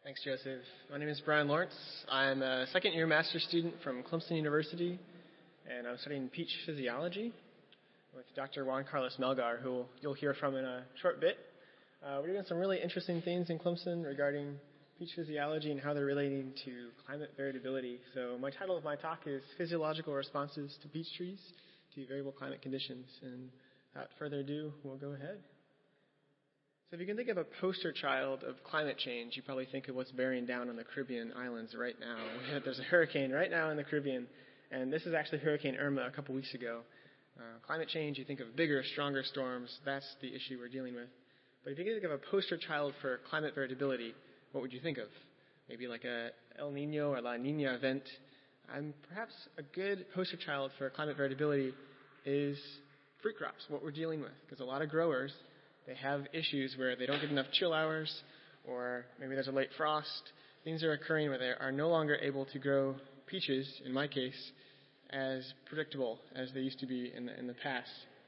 Thanks, Joseph. My name is Brian Lawrence. I'm a second-year master's student from Clemson University, and I'm studying peach physiology with Dr. Juan Carlos Melgar, who you'll hear from in a short bit. We're doing some really interesting things in Clemson regarding peach physiology and how they're relating to climate variability. So my title of my talk is Physiological Responses to Peach Trees to Variable Climate Conditions. And without further ado, we'll go ahead. So if you can think of a poster child of climate change, you probably think of what's bearing down on the Caribbean islands right now. There's a hurricane right now in the Caribbean, and this is actually Hurricane Irma a couple weeks ago. Climate change, you think of bigger, stronger storms. That's the issue we're dealing with. But if you can think of a poster child for climate variability, what would you think of? Maybe like a El Nino or La Nina event. Perhaps a good poster child for climate variability is fruit crops, what we're dealing with. Because a lot of growers, they have issues where they don't get enough chill hours, or maybe there's a late frost. Things are occurring where they are no longer able to grow peaches, in my case, as predictable as they used to be in the past.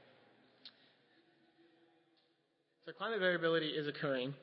So climate variability is occurring.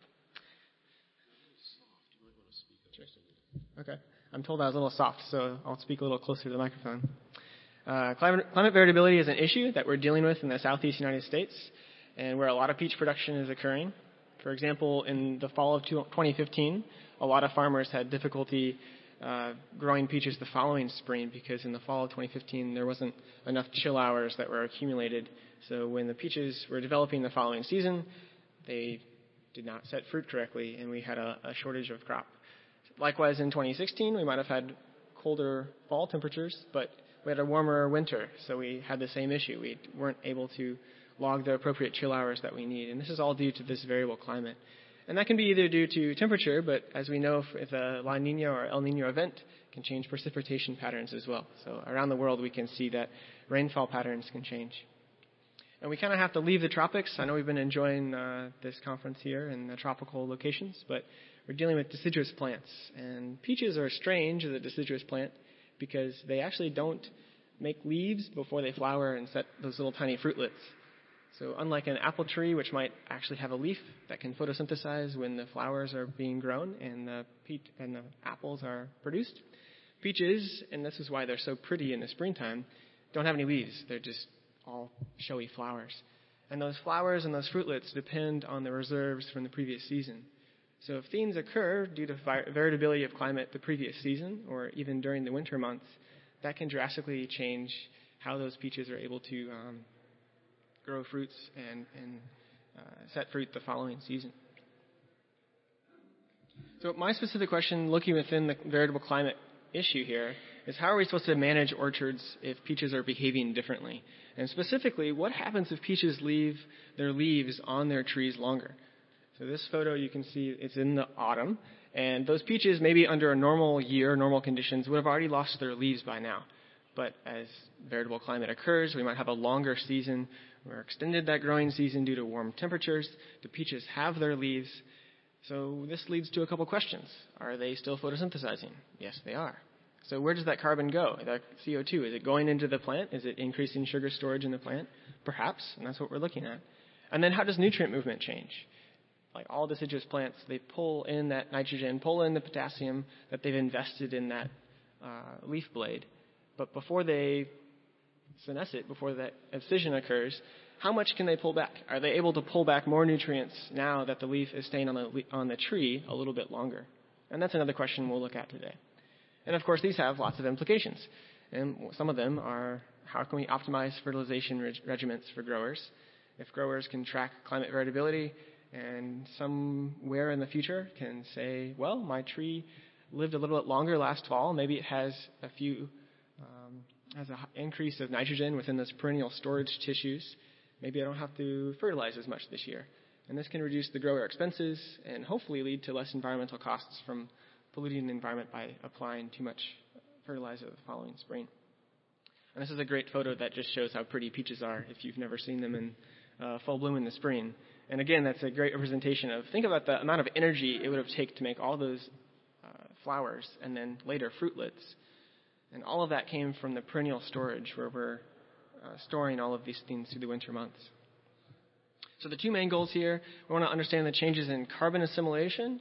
Okay. I'm told I was a little soft, so I'll speak a little closer to the microphone. Climate variability is an issue that we're dealing with in the southeast United States, and where a lot of peach production is occurring. For example, in the fall of 2015, a lot of farmers had difficulty growing peaches the following spring because in the fall of 2015 there wasn't enough chill hours that were accumulated. So when the peaches were developing the following season, they did not set fruit correctly, and we had a shortage of crop. Likewise, in 2016, we might have had colder fall temperatures, but we had a warmer winter, so we had the same issue. We weren't able to log the appropriate chill hours that we need, and this is all due to this variable climate. And that can be either due to temperature, but as we know, if a La Nina or El Nino event can change precipitation patterns as well. So around the world, we can see that rainfall patterns can change. And we kind of have to leave the tropics. I know we've been enjoying this conference here in the tropical locations, but we're dealing with deciduous plants. And peaches are strange as a deciduous plant because they actually don't make leaves before they flower and set those little tiny fruitlets. So unlike an apple tree, which might actually have a leaf that can photosynthesize when the flowers are being grown and the apples are produced, peaches, and this is why they're so pretty in the springtime, don't have any leaves. They're just all showy flowers. And those flowers and those fruitlets depend on the reserves from the previous season. So if things occur due to variability of climate the previous season or even during the winter months, that can drastically change how those peaches are able to grow fruits and set fruit the following season. So my specific question, looking within the variable climate issue here, is how are we supposed to manage orchards if peaches are behaving differently? And specifically, what happens if peaches leave their leaves on their trees longer? So this photo, you can see it's in the autumn, and those peaches, maybe under a normal year, normal conditions, would have already lost their leaves by now. But as variable climate occurs, we might have a longer season or extended that growing season due to warm temperatures. The peaches have their leaves. So this leads to a couple questions. Are they still photosynthesizing? Yes, they are. So where does that carbon go? That CO2, is it going into the plant? Is it increasing sugar storage in the plant? Perhaps, and that's what we're looking at. And then how does nutrient movement change? Like all deciduous plants, they pull in that nitrogen, pull in the potassium that they've invested in that leaf blade. But before they senesce it, before that excision occurs, how much can they pull back? Are they able to pull back more nutrients now that the leaf is staying on the tree a little bit longer? And that's another question we'll look at today. And of course, these have lots of implications. And some of them are, how can we optimize fertilization regimens for growers? If growers can track climate variability and somewhere in the future can say, well, my tree lived a little bit longer last fall. Maybe it has has an increase of nitrogen within those perennial storage tissues. Maybe I don't have to fertilize as much this year. And this can reduce the grower expenses and hopefully lead to less environmental costs from polluting the environment by applying too much fertilizer the following spring. And this is a great photo that just shows how pretty peaches are if you've never seen them in full bloom in the spring. And again, that's a great representation of, think about the amount of energy it would have taken to make all those flowers and then later fruitlets. And all of that came from the perennial storage where we're storing all of these things through the winter months. So the two main goals here, we want to understand the changes in carbon assimilation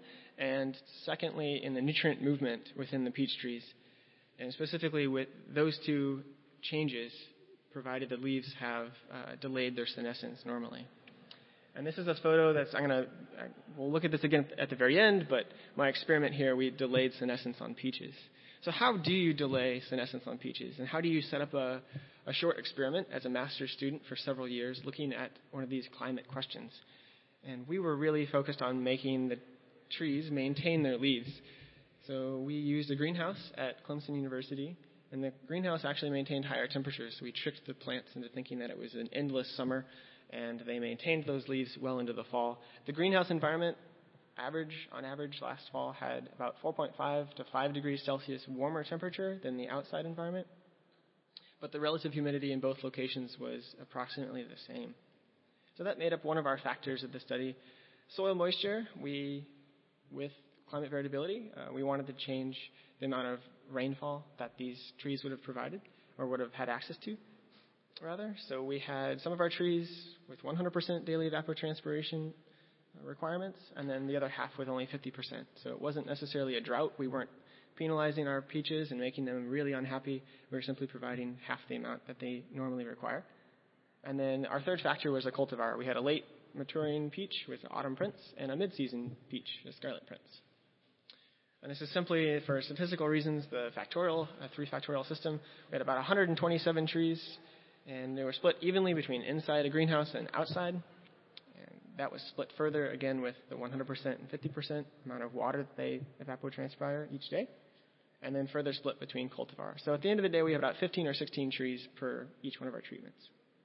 and secondly, in the nutrient movement within the peach trees. And specifically with those two changes, provided the leaves have delayed their senescence normally. And this is a photo we'll look at this again at the very end, but my experiment here, we delayed senescence on peaches. So how do you delay senescence on peaches? And how do you set up a short experiment as a master's student for several years looking at one of these climate questions? And we were really focused on making the trees maintain their leaves. So we used a greenhouse at Clemson University, and the greenhouse actually maintained higher temperatures. So we tricked the plants into thinking that it was an endless summer, and they maintained those leaves well into the fall. The greenhouse environment, on average, last fall had about 4.5 to 5 degrees Celsius warmer temperature than the outside environment, but the relative humidity in both locations was approximately the same. So that made up one of our factors of the study. Soil moisture, with climate variability, we wanted to change the amount of rainfall that these trees would have provided, or would have had access to, rather. So we had some of our trees with 100% daily evapotranspiration requirements, and then the other half with only 50%. So it wasn't necessarily a drought. We weren't penalizing our peaches and making them really unhappy. We were simply providing half the amount that they normally require. And then our third factor was a cultivar. We had a late maturing peach with autumn prints and a mid-season peach with scarlet prints. And this is simply for statistical reasons, the factorial, a 3-factorial system. We had about 127 trees, and they were split evenly between inside a greenhouse and outside. And that was split further, again, with the 100% and 50% amount of water that they evapotranspire each day, and then further split between cultivars. So at the end of the day, we have about 15 or 16 trees per each one of our treatments.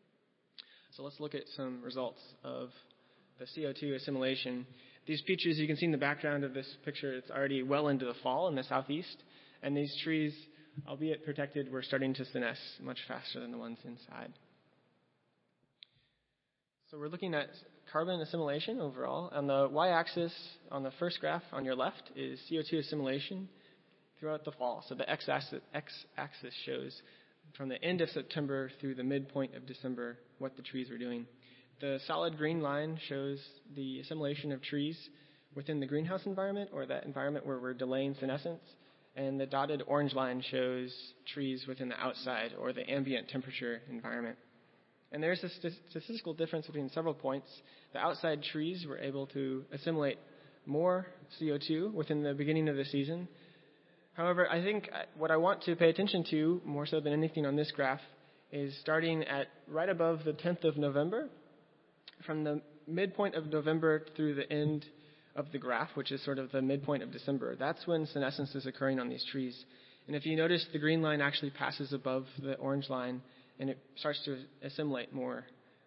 So let's look at some results of the CO2 assimilation. These peaches, you can see in the background of this picture, it's already well into the fall in the southeast. And these trees, albeit protected, were starting to senesce much faster than the ones inside. So we're looking at carbon assimilation overall. On the y-axis, on the first graph on your left, is CO2 assimilation throughout the fall. So the x-axis shows from the end of September through the midpoint of December what the trees were doing. The solid green line shows the assimilation of trees within the greenhouse environment, or that environment where we're delaying senescence. And the dotted orange line shows trees within the outside, or the ambient temperature environment. And there's a statistical difference between several points. The outside trees were able to assimilate more CO2 within the beginning of the season. However, I think what I want to pay attention to, more so than anything on this graph, is starting at right above the 10th of November. From the midpoint of November through the end of the graph, which is sort of the midpoint of December, that's when senescence is occurring on these trees. And if you notice, the green line actually passes above the orange line, and it starts to assimilate more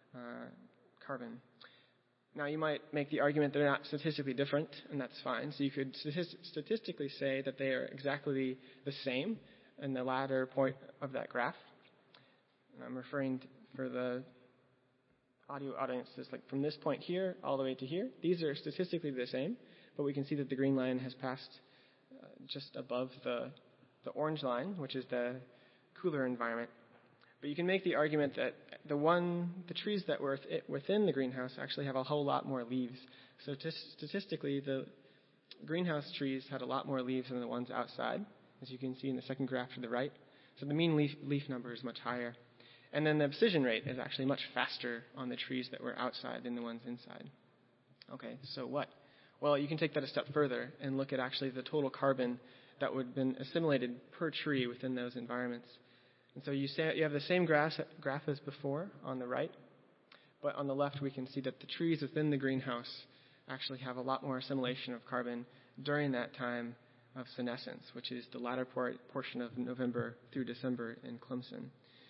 carbon. Now, you might make the argument they're not statistically different, and that's fine. So you could statistically say that they are exactly the same in the latter point of that graph. And I'm referring for the audio audiences, like from this point here all the way to here. These are statistically the same, but we can see that the green line has passed just above the orange line, which is the cooler environment. But you can make the argument that the trees that were within the greenhouse actually have a whole lot more leaves. So statistically, the greenhouse trees had a lot more leaves than the ones outside, as you can see in the second graph to the right. So the mean leaf number is much higher. And then the abscission rate is actually much faster on the trees that were outside than the ones inside. Okay, so what? Well, you can take that a step further and look at actually the total carbon that would have been assimilated per tree within those environments. And so you have the same graph as before on the right, but on the left we can see that the trees within the greenhouse actually have a lot more assimilation of carbon during that time of senescence, which is the latter portion of November through December in Clemson.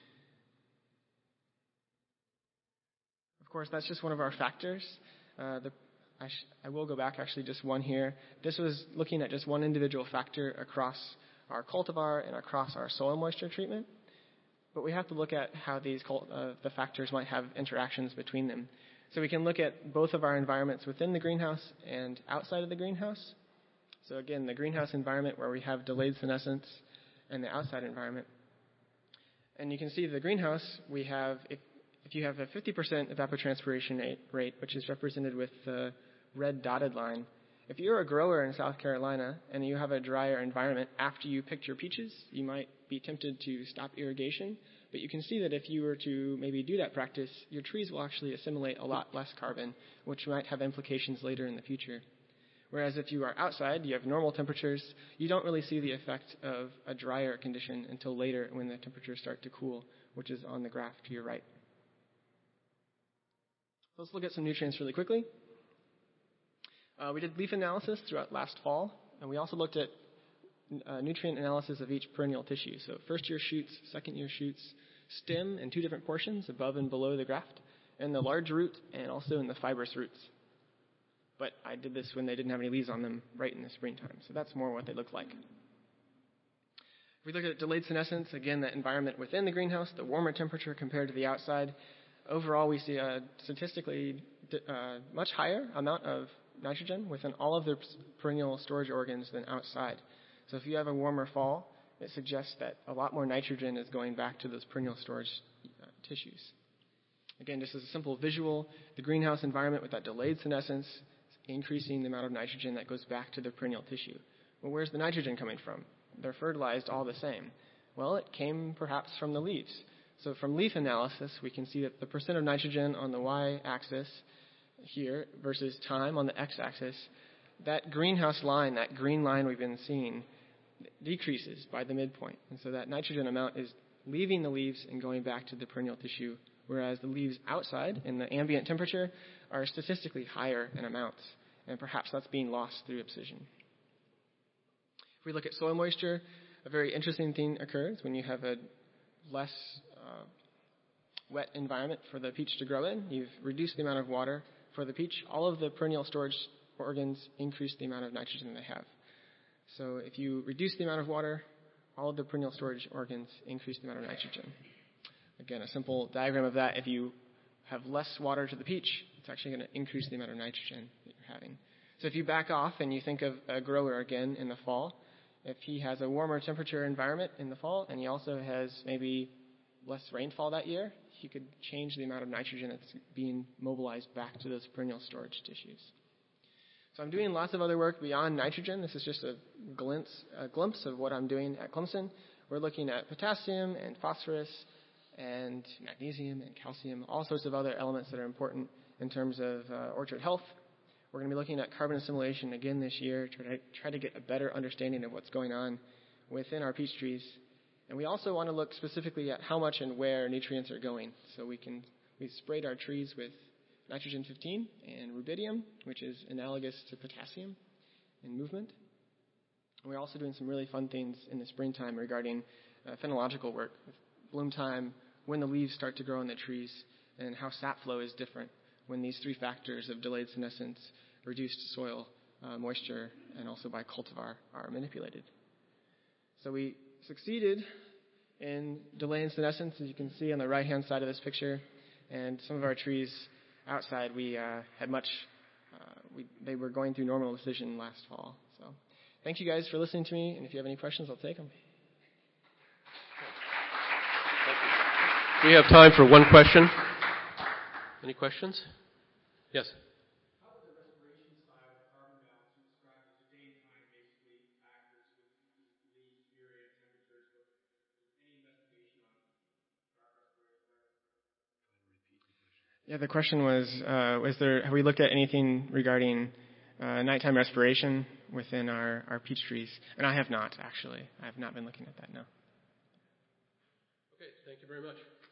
Of course, that's just one of our factors. I will go back actually just one here. This was looking at just one individual factor across our cultivar and across our soil moisture treatment. But we have to look at how these the factors might have interactions between them. So we can look at both of our environments within the greenhouse and outside of the greenhouse. So again, the greenhouse environment where we have delayed senescence, and the outside environment. And you can see the greenhouse, we have, if you have a 50% evapotranspiration rate, which is represented with the red dotted line, If you're a grower in South Carolina and you have a drier environment after you picked your peaches, you might be tempted to stop irrigation. But you can see that if you were to maybe do that practice, your trees will actually assimilate a lot less carbon, which might have implications later in the future. Whereas if you are outside, you have normal temperatures, you don't really see the effect of a drier condition until later when the temperatures start to cool, which is on the graph to your right. Let's look at some nutrients really quickly. We did leaf analysis throughout last fall, and we also looked at nutrient analysis of each perennial tissue. So first-year shoots, second-year shoots, stem in two different portions, above and below the graft, and the large root and also in the fibrous roots. But I did this when they didn't have any leaves on them right in the springtime, so that's more what they look like. If we look at delayed senescence, again, that environment within the greenhouse, the warmer temperature compared to the outside, overall we see a statistically much higher amount of nitrogen within all of the perennial storage organs than outside. So if you have a warmer fall, it suggests that a lot more nitrogen is going back to those perennial storage tissues. Again, just as a simple visual, the greenhouse environment with that delayed senescence is increasing the amount of nitrogen that goes back to the perennial tissue. Well, where's the nitrogen coming from? They're fertilized all the same. Well, it came perhaps from the leaves. So from leaf analysis, we can see that the percent of nitrogen on the y-axis here versus time on the x-axis, that greenhouse line, that green line we've been seeing, decreases by the midpoint. And so that nitrogen amount is leaving the leaves and going back to the perennial tissue, whereas the leaves outside in the ambient temperature are statistically higher in amounts, and perhaps that's being lost through abscission. If we look at soil moisture, a very interesting thing occurs when you have a less wet environment for the peach to grow in. You've reduced the amount of water for the peach. All of the perennial storage organs increase the amount of nitrogen they have. So if you reduce the amount of water, all of the perennial storage organs increase the amount of nitrogen. Again, a simple diagram of that, if you have less water to the peach, it's actually going to increase the amount of nitrogen that you're having. So if you back off and you think of a grower again in the fall, if he has a warmer temperature environment in the fall and he also has maybe less rainfall that year, he could change the amount of nitrogen that's being mobilized back to those perennial storage tissues. So I'm doing lots of other work beyond nitrogen. This is just a glimpse of what I'm doing at Clemson. We're looking at potassium and phosphorus and magnesium and calcium, all sorts of other elements that are important in terms of orchard health. We're going to be looking at carbon assimilation again this year to try to get a better understanding of what's going on within our peach trees. And we also want to look specifically at how much and where nutrients are going. So we sprayed our trees with nitrogen-15 and rubidium, which is analogous to potassium in movement. And we're also doing some really fun things in the springtime regarding phenological work, with bloom time, when the leaves start to grow on the trees, and how sap flow is different when these three factors of delayed senescence, reduced soil moisture, and also by cultivar are manipulated. So we succeeded in delaying senescence, as you can see on the right-hand side of this picture. And some of our trees outside, we had they were going through normal decision last fall. So thank you guys for listening to me. And if you have any questions, I'll take them. We have time for one question. Any questions? Yes. Yeah, the question was, have we looked at anything regarding nighttime respiration within our peach trees? And I have not, actually. I have not been looking at that, no. Okay, thank you very much.